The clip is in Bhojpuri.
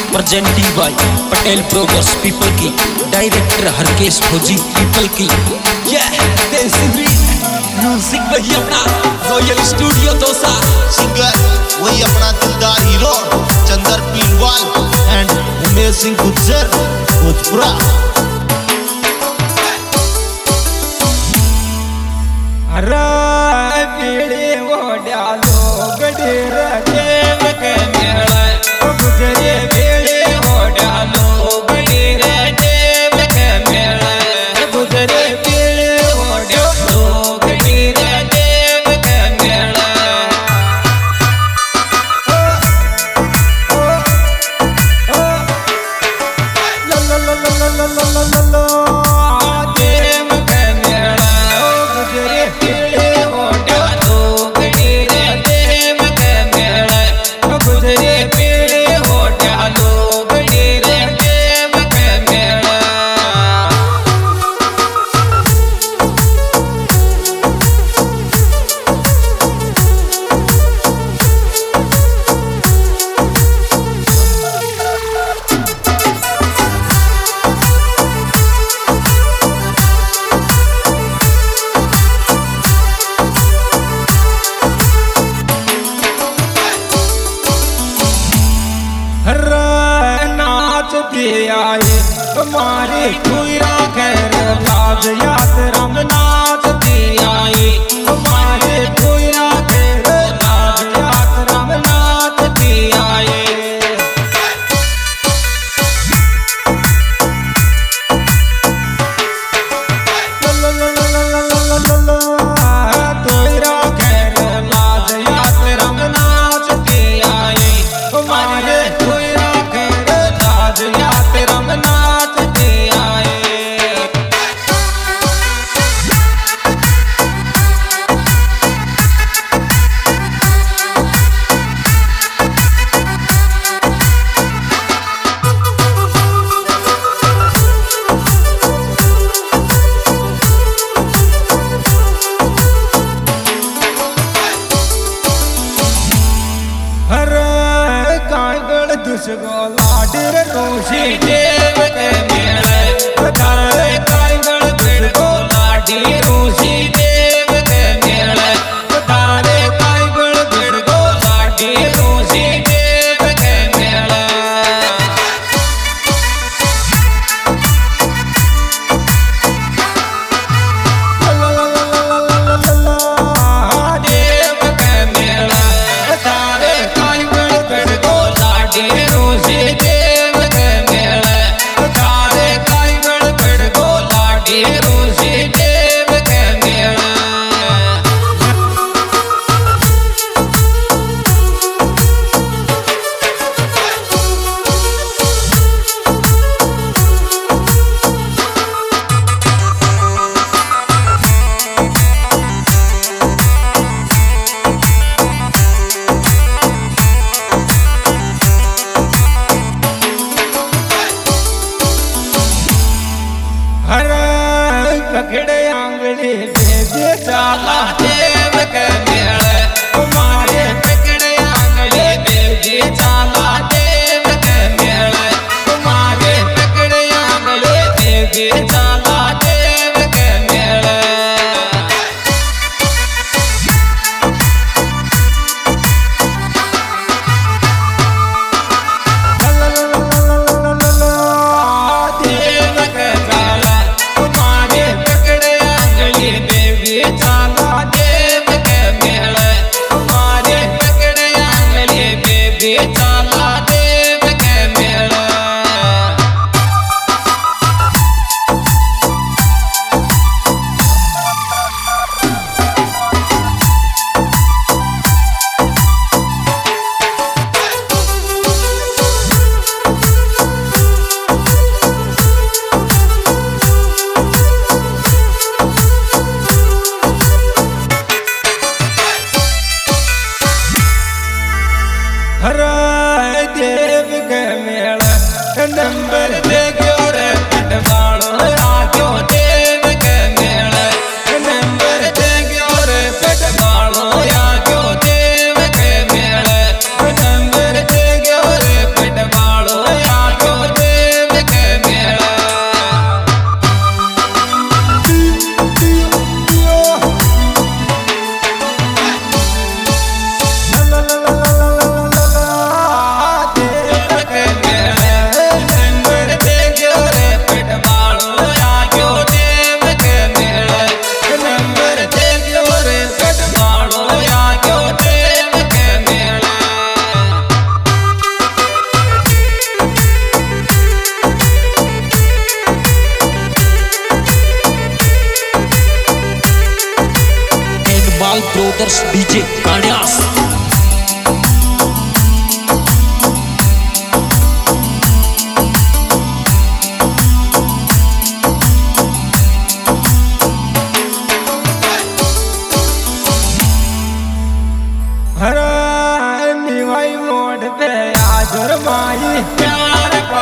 Presenting by Patel brothers people की, डायरेक्टर हरकेश फौजी पीपल की। म्यूजिक वही अपना रॉयल स्टूडियो दोसा, सिंगर वही अपना दिलदार हीरो चंदर पीलवाल एंड उमेश सिंह गुज्जर भोजपुरा। हमारे खुरा कर लाज याद राम नाच दियाई, हमारे खुरा कर लाज याद राम नाच दियाई। दुसगो लाडर रोशी देव के मेले तारे कांगड़ दुसगो लाडी रोशी देव के मेले तारे कांगड़ दुसगो लाडी रोशी देव के मेले। देव के मेले तारे कांगड़ दुसगो लाडी रोशी देव के मेले तारे कांगड़ दुसगो लाडी रोशी देव के मेले। पकड़े आंगली भेजे चाला देव के मेले, हमारे पकड़े आंगली भेजे चाला देव के मेले, हमारे पकड़े आंगली भेजे चाला देव के मेले। देव के मेला नंबर दे रे पटवाड़ो आजो देव के मेला नंबर दे रे पटवाड़ो आजो देव के मेला नंबर दे रे पटवाड़ो ब्रदर्स डीजे कांड्यास। हरा निवाई मोड़ पे आजर माई प्यार